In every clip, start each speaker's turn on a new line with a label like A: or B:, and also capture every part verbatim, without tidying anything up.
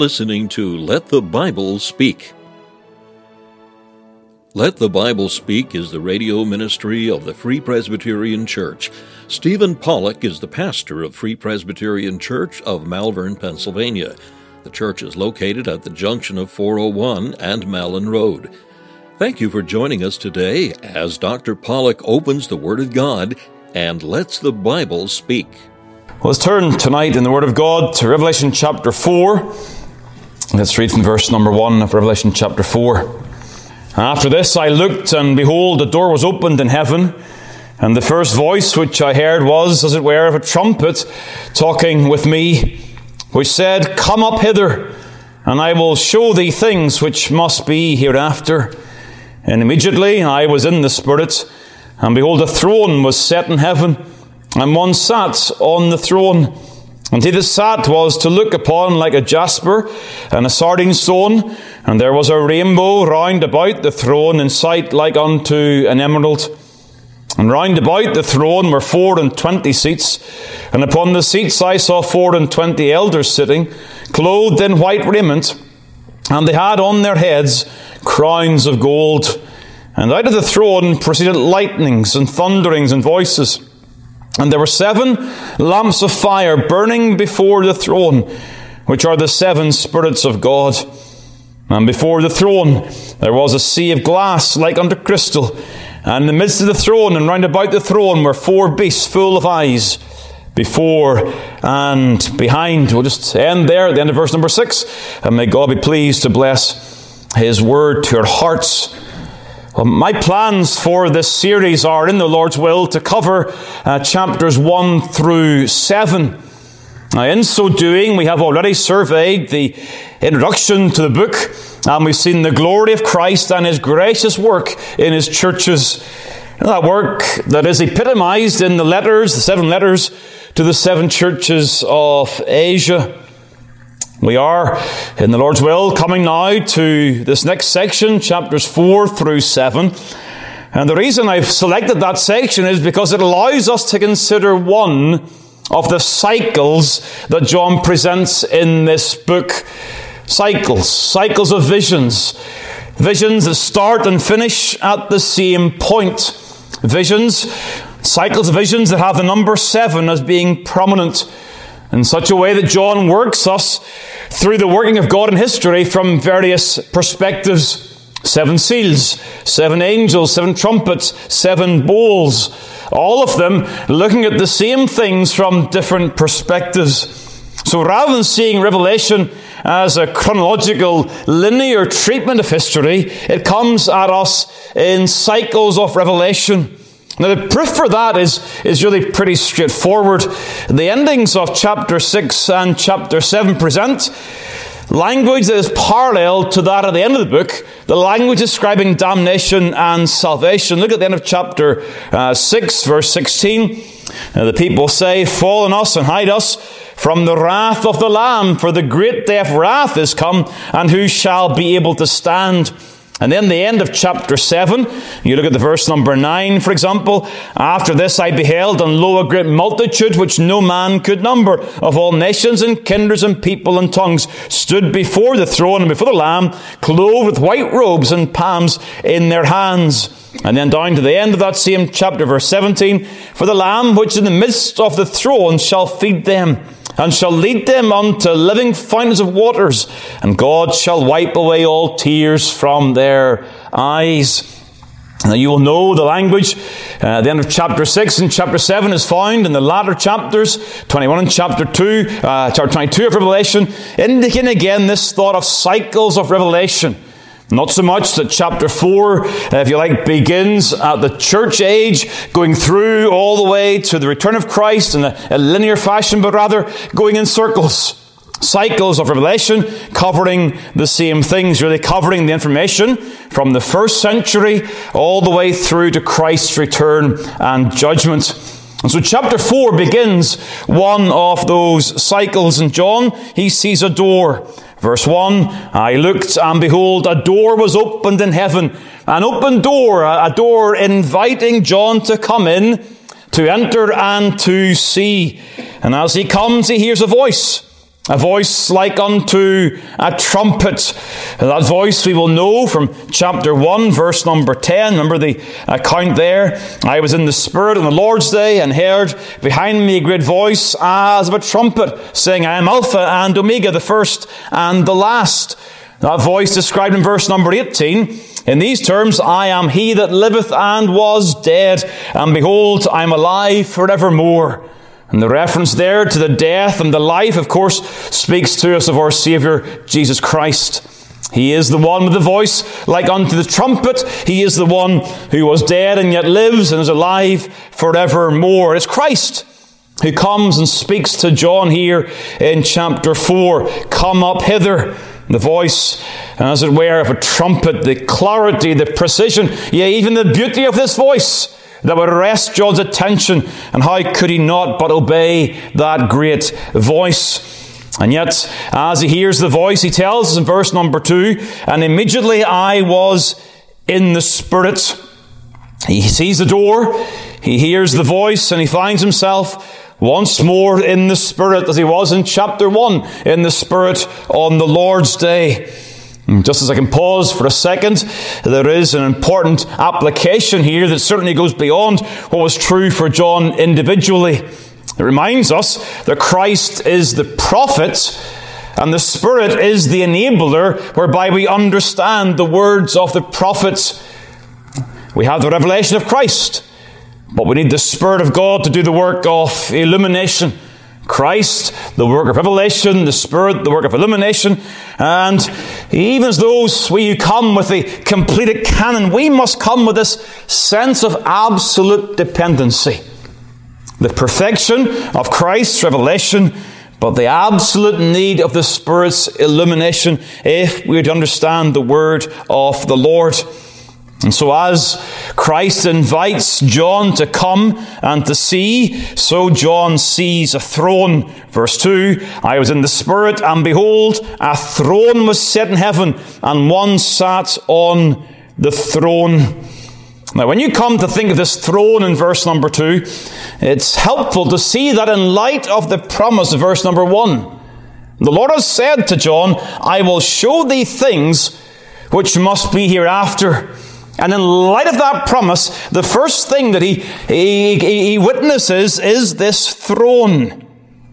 A: listening to Let the Bible Speak. Let the Bible Speak is the radio ministry of the Free Presbyterian Church. Stephen Pollock is the pastor of Free Presbyterian Church of Malvern, Pennsylvania. The church is located at the junction of four oh one and Malin Road. Thank you for joining us today as Doctor Pollock opens the Word of God and lets the Bible speak.
B: Let's turn tonight in the Word of God to Revelation chapter four. Let's read from verse number one of Revelation chapter four. After this I looked, and behold, a door was opened in heaven, and the first voice which I heard was, as it were, of a trumpet talking with me, which said, Come up hither, and I will show thee things which must be hereafter. And immediately I was in the Spirit, and behold, a throne was set in heaven, and one sat on the throne. And he that sat was to look upon like a jasper and a sardine stone, and there was a rainbow round about the throne in sight like unto an emerald. And round about the throne were four and twenty seats, and upon the seats I saw four and twenty elders sitting, clothed in white raiment, and they had on their heads crowns of gold. And out of the throne proceeded lightnings and thunderings and voices. And there were seven lamps of fire burning before the throne, which are the seven spirits of God. And before the throne there was a sea of glass like unto crystal. And in the midst of the throne and round about the throne were four beasts full of eyes, before and behind. We'll just end there at the end of verse number six. And may God be pleased to bless His word to your hearts. Well, my plans for this series are, in the Lord's will, to cover uh, chapters one through seven. Now, in so doing, we have already surveyed the introduction to the book, and we've seen the glory of Christ and His gracious work in His churches. And that work that is epitomized in the letters, the seven letters to the seven churches of Asia. We are, in the Lord's will, coming now to this next section, chapters four through seven. And the reason I've selected that section is because it allows us to consider one of the cycles that John presents in this book. Cycles, cycles of visions. Visions that start and finish at the same point. Visions, cycles of visions that have the number seven as being prominent, in such a way that John works us through the working of God in history from various perspectives. Seven seals, seven angels, seven trumpets, seven bowls. All of them looking at the same things from different perspectives. So rather than seeing Revelation as a chronological, linear treatment of history, it comes at us in cycles of revelation. Now, the proof for that is, is really pretty straightforward. The endings of chapter six and chapter seven present language that is parallel to that at the end of the book, the language describing damnation and salvation. Look at the end of chapter uh, six, verse sixteen. Now, the people say, Fall on us and hide us from the wrath of the Lamb, for the great day of wrath is come, and who shall be able to stand? And then the end of chapter seven, you look at the verse number nine, for example. After this I beheld, and lo, a great multitude, which no man could number, of all nations and kindreds and people and tongues, stood before the throne and before the Lamb, clothed with white robes and palms in their hands. And then down to the end of that same chapter, verse seventeen, For the Lamb which in the midst of the throne shall feed them, and shall lead them unto living fountains of waters, and God shall wipe away all tears from their eyes. Now you will know the language. Uh, the end of chapter six and chapter seven is found in the latter chapters, twenty-one and chapter two, uh, chapter twenty-two of Revelation, indicating again this thought of cycles of revelation. Not so much that chapter four, if you like, begins at the church age, going through all the way to the return of Christ in a, a linear fashion, but rather going in circles. Cycles of revelation covering the same things, really covering the information from the first century all the way through to Christ's return and judgment. And so chapter four begins one of those cycles. And John, he sees a door. Verse one, I looked, and behold, a door was opened in heaven. An open door, a door inviting John to come in, to enter and to see. And as he comes, he hears a voice. A voice like unto a trumpet. And that voice we will know from chapter one, verse number ten. Remember the account there? I was in the Spirit on the Lord's day and heard behind me a great voice as of a trumpet, saying, I am Alpha and Omega, the first and the last. That voice described in verse number eighteen. In these terms, I am he that liveth and was dead, and behold, I am alive forevermore. And the reference there to the death and the life, of course, speaks to us of our Saviour, Jesus Christ. He is the one with the voice like unto the trumpet. He is the one who was dead and yet lives and is alive forevermore. It's Christ who comes and speaks to John here in chapter four. Come up hither. The voice, as it were, of a trumpet, the clarity, the precision, yea, even the beauty of this voice that would arrest John's attention. And how could he not but obey that great voice? And yet, as he hears the voice, he tells us in verse number two, and immediately I was in the Spirit. He sees the door, he hears the voice, and he finds himself once more in the Spirit, as he was in chapter one, in the Spirit on the Lord's day. Just as I can pause for a second, there is an important application here that certainly goes beyond what was true for John individually. It reminds us that Christ is the prophet and the Spirit is the enabler whereby we understand the words of the prophets. We have the revelation of Christ, but we need the Spirit of God to do the work of illumination. Christ, the work of revelation, the Spirit, the work of illumination. And even as those we who come with the completed canon, we must come with this sense of absolute dependency. The perfection of Christ's revelation, but the absolute need of the Spirit's illumination if we are to understand the word of the Lord. And so as Christ invites John to come and to see, so John sees a throne. Verse two, I was in the Spirit, and behold, a throne was set in heaven, and one sat on the throne. Now, when you come to think of this throne in verse number two, it's helpful to see that in light of the promise of verse number one. The Lord has said to John, I will show thee things which must be hereafter. And in light of that promise, the first thing that he, he, he witnesses is this throne.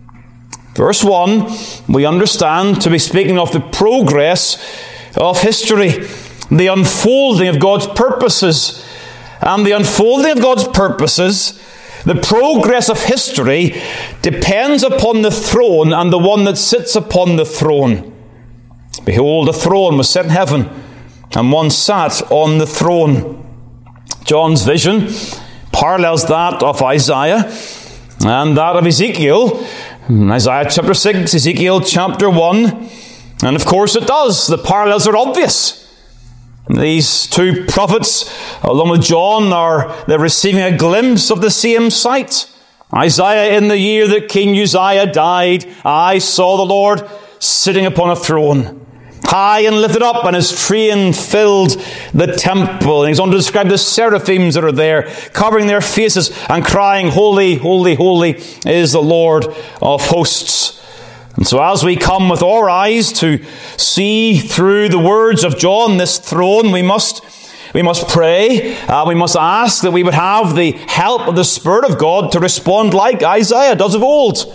B: Verse one, we understand to be speaking of the progress of history, the unfolding of God's purposes. And the unfolding of God's purposes, the progress of history, depends upon the throne and the one that sits upon the throne. Behold, a throne was set in heaven, and one sat on the throne. John's vision parallels that of Isaiah and that of Ezekiel. Isaiah chapter six, Ezekiel chapter one. And of course it does. The parallels are obvious. These two prophets, along with John, are they're receiving a glimpse of the same sight. Isaiah, in the year that King Uzziah died, I saw the Lord sitting upon a throne, high and lifted up, and his train filled the temple. And he's on to describe the seraphims that are there, covering their faces and crying, Holy, holy, holy is the Lord of hosts. And so as we come with our eyes to see through the words of John this throne, we must we must pray, uh, we must ask that we would have the help of the Spirit of God to respond like Isaiah does of old.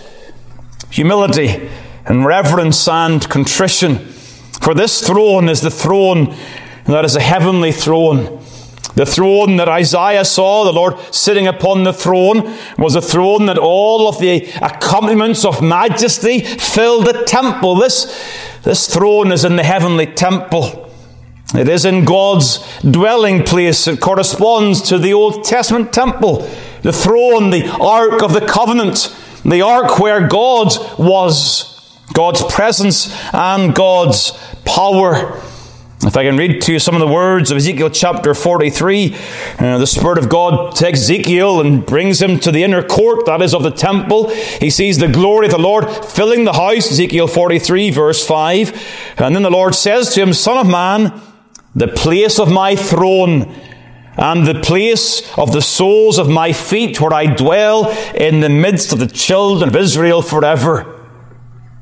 B: Humility and reverence and contrition. For this throne is the throne that is a heavenly throne. The throne that Isaiah saw, the Lord sitting upon the throne, was a throne that all of the accompaniments of majesty filled the temple. This, this throne is in the heavenly temple. It is in God's dwelling place. It corresponds to the Old Testament temple. The throne, the Ark of the Covenant, the Ark where God was, God's presence and God's power. If I can read to you some of the words of Ezekiel chapter forty-three, uh, the Spirit of God takes Ezekiel and brings him to the inner court, that is of the temple. He sees the glory of the Lord filling the house, Ezekiel forty-three verse five. And then the Lord says to him, Son of man, the place of my throne and the place of the soles of my feet where I dwell in the midst of the children of Israel forever.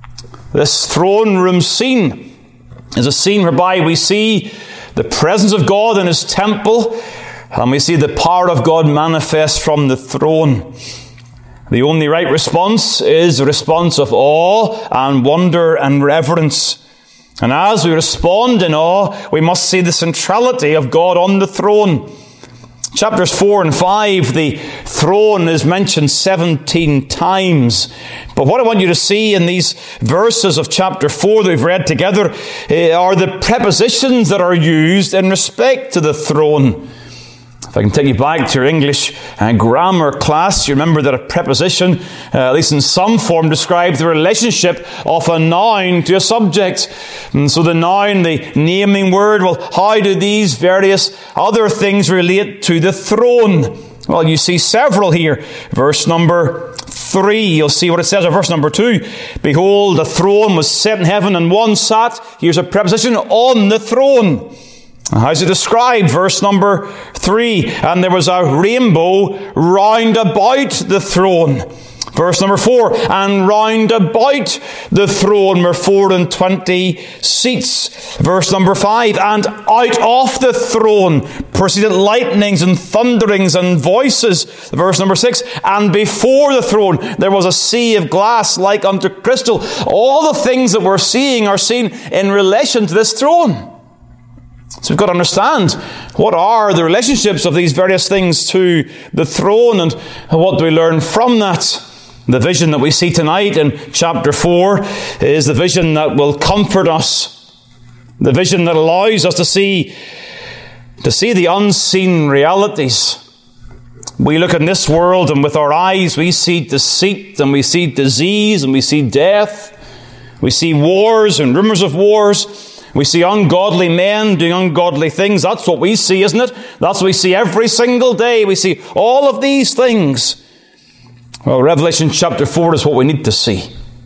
B: This throne room scene is a scene whereby we see the presence of God in his temple, and we see the power of God manifest from the throne. The only right response is a response of awe and wonder and reverence. And as we respond in awe, we must see the centrality of God on the throne. Chapters four and five, the throne is mentioned seventeen times. But what I want you to see in these verses of chapter four that we've read together are the prepositions that are used in respect to the throne. If I can take you back to your English uh, grammar class, you remember that a preposition, uh, at least in some form, describes the relationship of a noun to a subject. And so the noun, the naming word, well, how do these various other things relate to the throne? Well, you see several here. Verse number three, you'll see what it says in verse number two. Behold, the throne was set in heaven, and one sat. Here's a preposition, on the throne. How's it described? Verse number three. And there was a rainbow round about the throne. Verse number four. And round about the throne were four and twenty seats. Verse number five. And out of the throne proceeded lightnings and thunderings and voices. Verse number six. And before the throne there was a sea of glass like unto crystal. All the things that we're seeing are seen in relation to this throne. So we've got to understand, what are the relationships of these various things to the throne, and what do we learn from that? The vision that we see tonight in chapter four is the vision that will comfort us. The vision that allows us to see, to see the unseen realities. We look in this world, and with our eyes we see deceit, and we see disease, and we see death. We see wars and rumors of wars. We see ungodly men doing ungodly things. That's what we see, isn't it? That's what we see every single day. We see all of these things. Well, Revelation chapter four is what we need to see.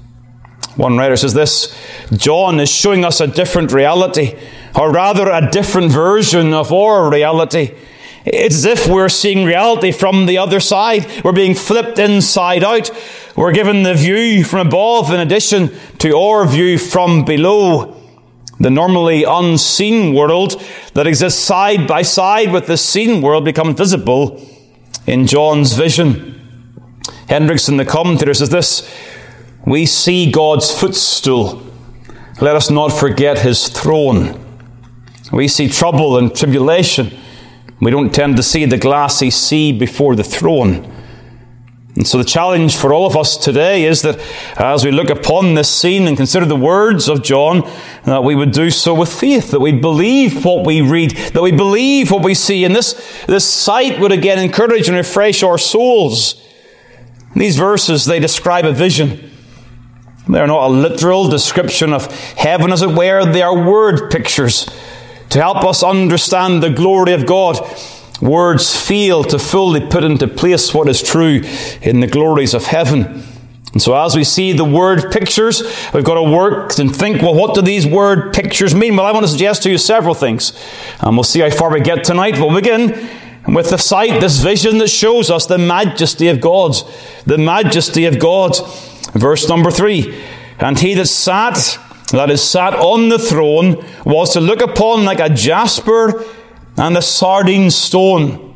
B: One writer says this: John is showing us a different reality, or rather a different version of our reality. It's as if we're seeing reality from the other side. We're being flipped inside out. We're given the view from above in addition to our view from below. The normally unseen world that exists side by side with the seen world becomes visible in John's vision. Hendrickson, the commentator, says this: we see God's footstool. Let us not forget his throne. We see trouble and tribulation. We don't tend to see the glassy sea before the throne. And so the challenge for all of us today is that as we look upon this scene and consider the words of John, that we would do so with faith, that we believe what we read, that we believe what we see. And this, this sight would again encourage and refresh our souls. These verses, they describe a vision. They're not a literal description of heaven, as it were. They are word pictures to help us understand the glory of God. Words fail to fully put into place what is true in the glories of heaven. And so as we see the word pictures, we've got to work and think, well, what do these word pictures mean? Well, I want to suggest to you several things. And we'll see how far we get tonight. We'll begin with the sight, this vision that shows us the majesty of God. The majesty of God. Verse number three. And he that sat, that is sat on the throne, was to look upon like a jasper and the sardine stone.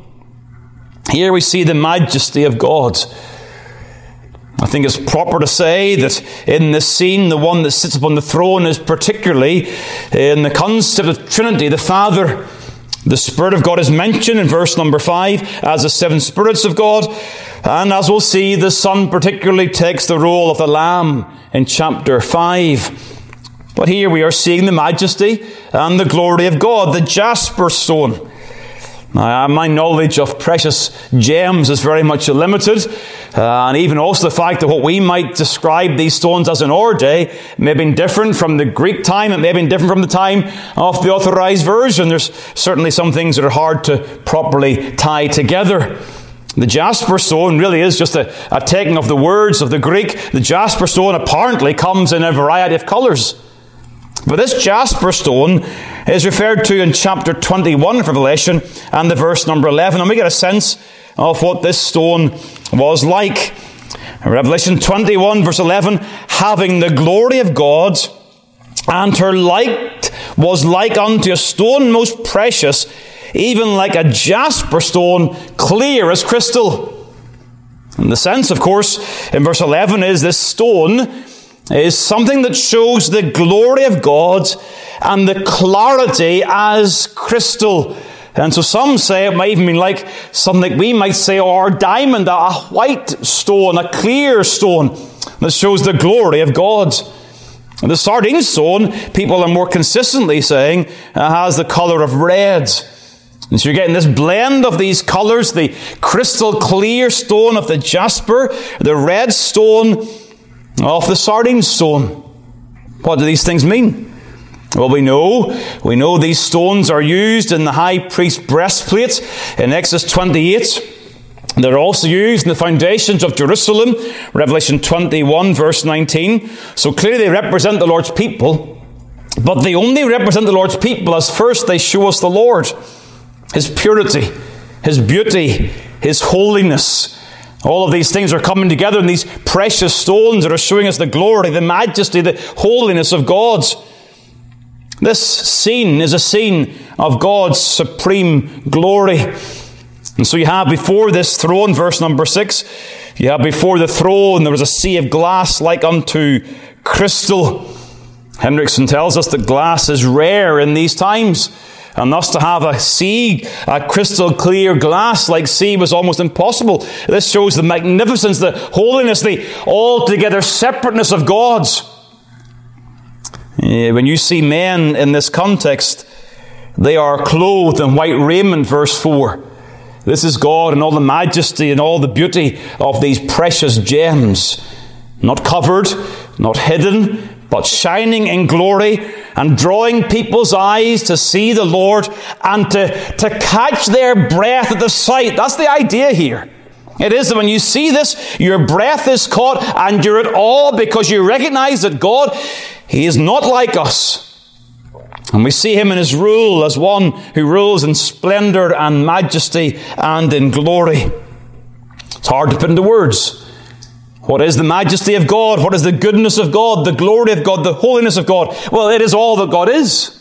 B: Here we see the majesty of God. I think it's proper to say that in this scene, the one that sits upon the throne is particularly in the concept of Trinity, the Father. The Spirit of God is mentioned in verse number five as the seven spirits of God. And as we'll see, the Son particularly takes the role of the Lamb in chapter five. But here we are seeing the majesty and the glory of God, the jasper stone. Now, my knowledge of precious gems is very much limited, uh, and even also the fact that what we might describe these stones as in our day may have been different from the Greek time, it may have been different from the time of the Authorized Version. There's certainly some things that are hard to properly tie together. The jasper stone really is just a, a taking of the words of the Greek. The jasper stone apparently comes in a variety of colours. But this jasper stone is referred to in chapter twenty-one of Revelation and the verse number eleven. And we get a sense of what this stone was like. Revelation twenty-one verse eleven, having the glory of God, and her light was like unto a stone most precious, even like a jasper stone, clear as crystal. And the sense, of course, in verse eleven is this stone is something that shows the glory of God and the clarity as crystal. And so some say it might even mean like something we might say, or a diamond, a white stone, a clear stone that shows the glory of God. And the sardine stone, people are more consistently saying, uh, has the colour of red. And so you're getting this blend of these colours, the crystal clear stone of the jasper, the red stone of the sardine stone. What do these things mean? Well, we know, we know these stones are used in the high priest's breastplate in Exodus twenty-eight. They're also used in the foundations of Jerusalem, Revelation twenty-one verse nineteen. So clearly they represent the Lord's people, but they only represent the Lord's people as first they show us the Lord, His purity, His beauty, His holiness. All of these things are coming together in these precious stones that are showing us the glory, the majesty, the holiness of God. This scene is a scene of God's supreme glory. And so you have before this throne, verse number six, you have before the throne there was a sea of glass like unto crystal. Hendrickson tells us that glass is rare in these times, and thus to have a sea, a crystal clear glass like sea was almost impossible. This shows the magnificence, the holiness, the altogether separateness of God. When you see men in this context, they are clothed in white raiment, verse four. This is God in all the majesty and all the beauty of these precious gems. Not covered, not hidden, but shining in glory and drawing people's eyes to see the Lord and to, to catch their breath at the sight. That's the idea here. It is that when you see this, your breath is caught and you're at awe because you recognize that God, He is not like us. And we see Him in His rule as one who rules in splendor and majesty and in glory. It's hard to put into words. What is the majesty of God? What is the goodness of God? The glory of God? The holiness of God? Well, it is all that God is.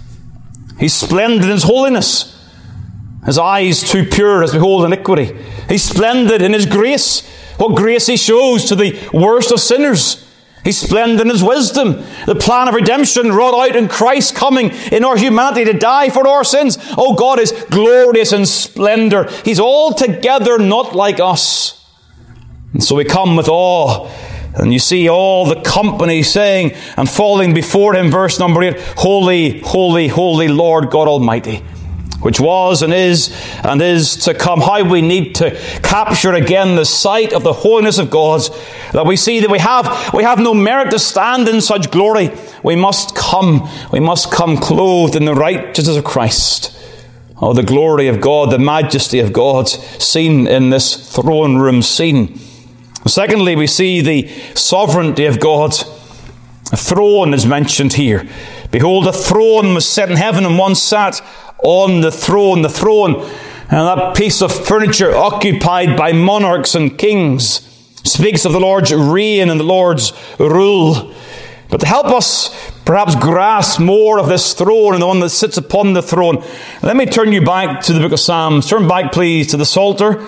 B: He's splendid in His holiness. His eyes too pure as behold iniquity. He's splendid in His grace. What grace He shows to the worst of sinners. He's splendid in His wisdom. The plan of redemption wrought out in Christ coming in our humanity to die for our sins. Oh, God is glorious in splendor. He's altogether not like us. And so we come with awe. And you see all the company saying and falling before Him, verse number eight, Holy, holy, holy Lord God Almighty, which was and is and is to come. How we need to capture again the sight of the holiness of God, that we see that we have we have no merit to stand in such glory. We must come, we must come clothed in the righteousness of Christ. Oh, the glory of God, the majesty of God, seen in this throne room scene. Secondly, we see the sovereignty of God. A throne is mentioned here. Behold, a throne was set in heaven, and one sat on the throne. The throne, and that piece of furniture occupied by monarchs and kings, speaks of the Lord's reign and the Lord's rule. But to help us perhaps grasp more of this throne and the one that sits upon the throne, let me turn you back to the book of Psalms. Turn back, please, to the Psalter.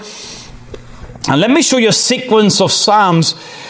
B: And let me show you a sequence of Psalms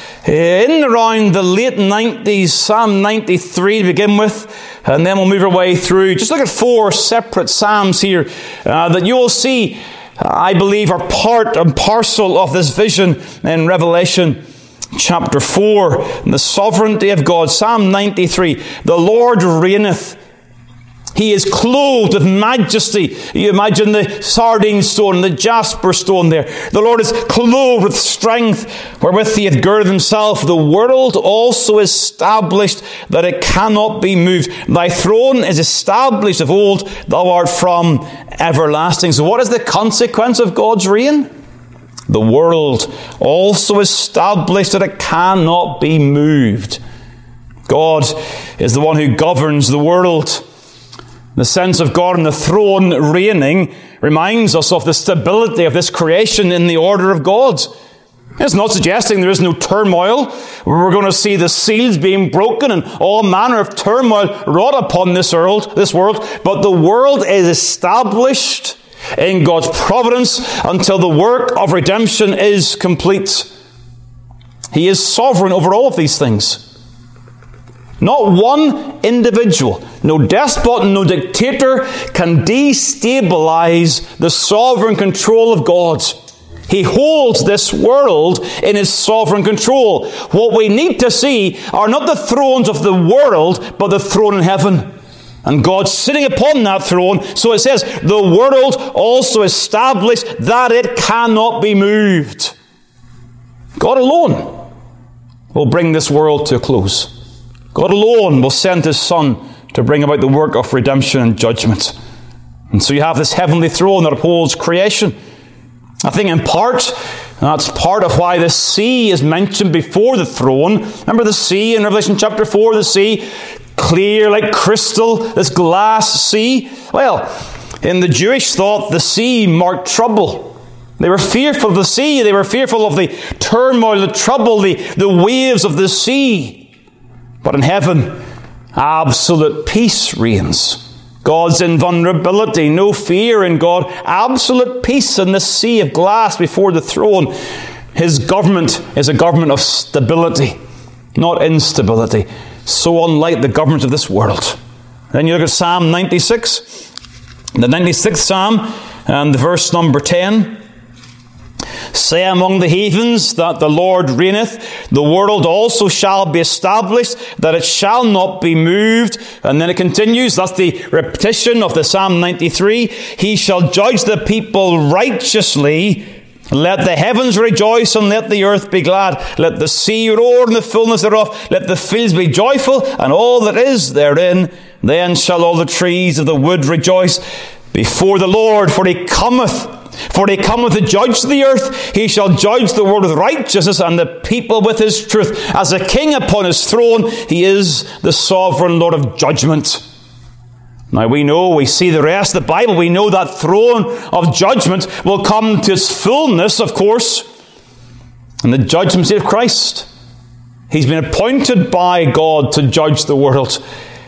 B: in around the late nineties, Psalm ninety-three to begin with, and then we'll move our way through. Just look at four separate Psalms here uh, that you will see, I believe, are part and parcel of this vision in Revelation chapter four. And the sovereignty of God. Psalm ninety-three, the Lord reigneth. He is clothed with majesty. You imagine the sardine stone, the jasper stone there. The Lord is clothed with strength, wherewith He hath girded Himself. The world also is established, that it cannot be moved. Thy throne is established of old. Thou art from everlasting. So what is the consequence of God's reign? The world also established, that it cannot be moved. God is the one who governs the world. The sense of God on the throne reigning reminds us of the stability of this creation in the order of God. It's not suggesting there is no turmoil. We're going to see the seals being broken and all manner of turmoil wrought upon this world, this world. But the world is established in God's providence until the work of redemption is complete. He is sovereign over all of these things. Not one individual, no despot, no dictator can destabilize the sovereign control of God. He holds this world in his sovereign control. What we need to see are not the thrones of the world, but the throne in heaven. And God sitting upon that throne. So it says, the world also established that it cannot be moved. God alone will bring this world to a close. God alone will send his Son to bring about the work of redemption and judgment. And so you have this heavenly throne that upholds creation. I think in part, that's part of why the sea is mentioned before the throne. Remember the sea in Revelation chapter four, the sea, clear like crystal, this glass sea. Well, in the Jewish thought, the sea marked trouble. They were fearful of the sea. They were fearful of the turmoil, the trouble, the, the waves of the sea. But in heaven, absolute peace reigns. God's invulnerability, no fear in God, absolute peace in the sea of glass before the throne. His government is a government of stability, not instability. So unlike the government of this world. Then you look at Psalm ninety-six, the ninety-sixth Psalm, and verse number ten. Say among the heathens that the Lord reigneth. The world also shall be established, that it shall not be moved. And then it continues. That's the repetition of the Psalm ninety-three. He shall judge the people righteously. Let the heavens rejoice and let the earth be glad. Let the sea roar in the fullness thereof. Let the fields be joyful and all that is therein. Then shall all the trees of the wood rejoice before the Lord, for he cometh. For he cometh to judge the earth. He shall judge the world with righteousness and the people with his truth. As a king upon his throne, he is the sovereign Lord of judgment. Now we know, we see the rest of the Bible, we know that throne of judgment will come to its fullness, of course, in the judgment seat of Christ. He's been appointed by God to judge the world.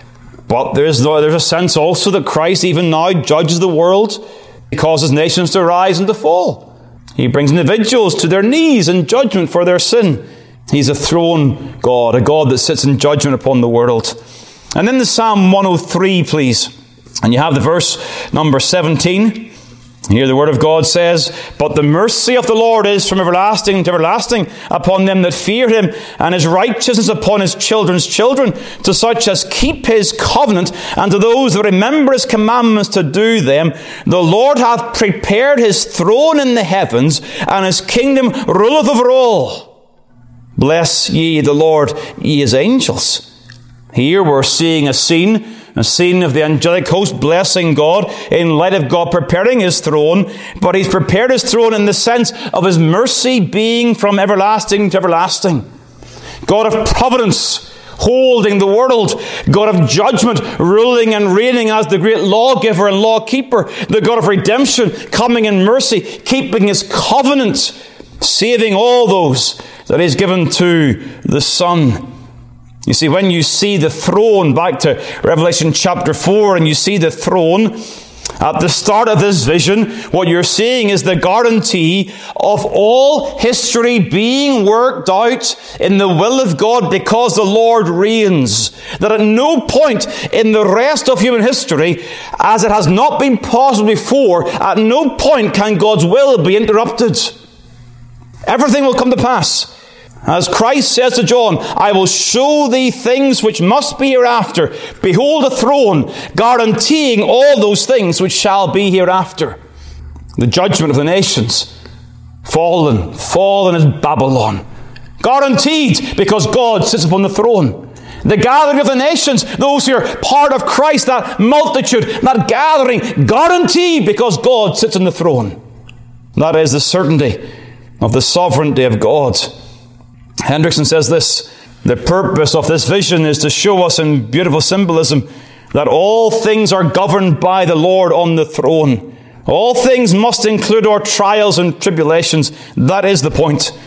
B: But there's, there's a sense also that Christ even now judges the world. He causes nations to rise and to fall. He brings individuals to their knees in judgment for their sin. He's a throne God, a God that sits in judgment upon the world. And then the Psalm one oh three, please. And you have the verse number seventeen. Here the word of God says, But the mercy of the Lord is from everlasting to everlasting upon them that fear him, and his righteousness upon his children's children, to such as keep his covenant, and to those that remember his commandments to do them. The Lord hath prepared his throne in the heavens, and his kingdom ruleth over all. Bless ye the Lord, ye his angels. Here we're seeing a scene A scene of the angelic host blessing God in light of God preparing his throne. But he's prepared his throne in the sense of his mercy being from everlasting to everlasting. God of providence holding the world. God of judgment ruling and reigning as the great lawgiver and lawkeeper. The God of redemption coming in mercy, keeping his covenant, saving all those that he's given to the Son. You see, when you see the throne, back to Revelation chapter four, and you see the throne, at the start of this vision, what you're seeing is the guarantee of all history being worked out in the will of God because the Lord reigns. That at no point in the rest of human history, as it has not been possible before, at no point can God's will be interrupted. Everything will come to pass. As Christ says to John, I will show thee things which must be hereafter. Behold a throne, guaranteeing all those things which shall be hereafter. The judgment of the nations. Fallen, fallen is Babylon. Guaranteed because God sits upon the throne. The gathering of the nations, those who are part of Christ, that multitude, that gathering, guaranteed because God sits on the throne. That is the certainty of the sovereignty of God. Hendrickson says this, the purpose of this vision is to show us in beautiful symbolism that all things are governed by the Lord on the throne. All things must include our trials and tribulations. That is the point.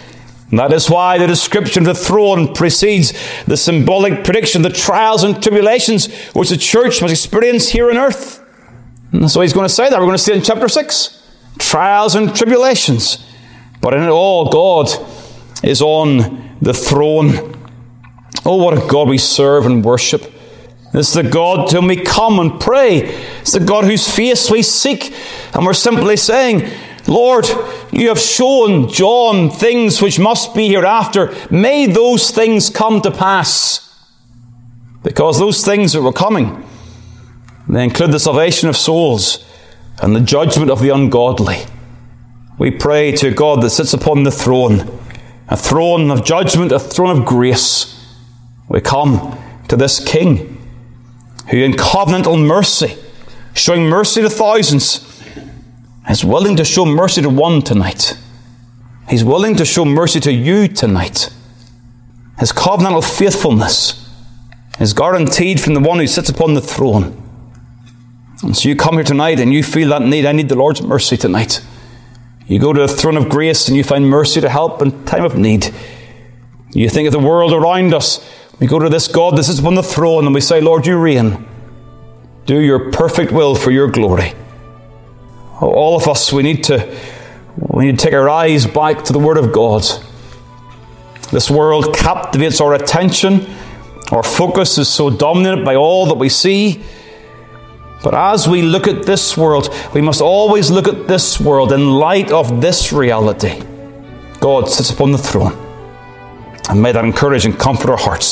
B: And that is why the description of the throne precedes the symbolic prediction of the trials and tribulations which the church must experience here on earth. And so he's going to say that. We're going to see it in chapter six. Trials and tribulations. But in it all, God is on the throne. Oh, what a God we serve and worship. This is the God to whom we come and pray. It's the God whose face we seek. And we're simply saying, Lord, you have shown John things which must be hereafter. May those things come to pass. Because those things that were coming, they include the salvation of souls and the judgment of the ungodly. We pray to God that sits upon the throne, a throne of judgment, a throne of grace. We come to this King who in covenantal mercy, showing mercy to thousands, is willing to show mercy to one tonight. He's willing to show mercy to you tonight. His covenantal faithfulness is guaranteed from the one who sits upon the throne. And so you come here tonight and you feel that need. I need the Lord's mercy tonight. You go to the throne of grace and you find mercy to help in time of need. You think of the world around us. We go to this God that sits upon the throne and we say, Lord, you reign. Do your perfect will for your glory. Oh, all of us, we need to we need to take our eyes back to the Word of God. This world captivates our attention. Our focus is so dominated by all that we see. But as we look at this world, we must always look at this world in light of this reality. God sits upon the throne. And may that encourage and comfort our hearts.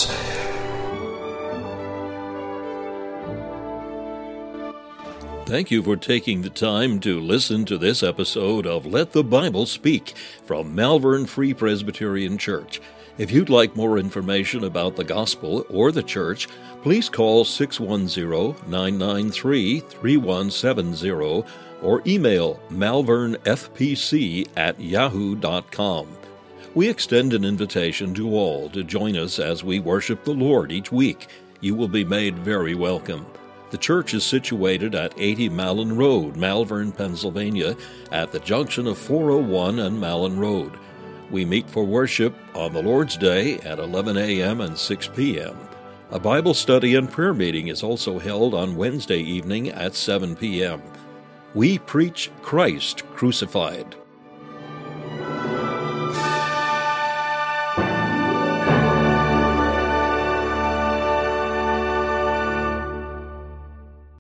A: Thank you for taking the time to listen to this episode of Let the Bible Speak from Malvern Free Presbyterian Church. If you'd like more information about the gospel or the church, please call six one zero, nine nine three, three one seven zero or email malvernfpc at yahoo dot com. We extend an invitation to all to join us as we worship the Lord each week. You will be made very welcome. The church is situated at eighty Malin Road, Malvern, Pennsylvania, at the junction of four oh one and Malin Road. We meet for worship on the Lord's Day at eleven a.m. and six p.m. A Bible study and prayer meeting is also held on Wednesday evening at seven p.m. We preach Christ crucified.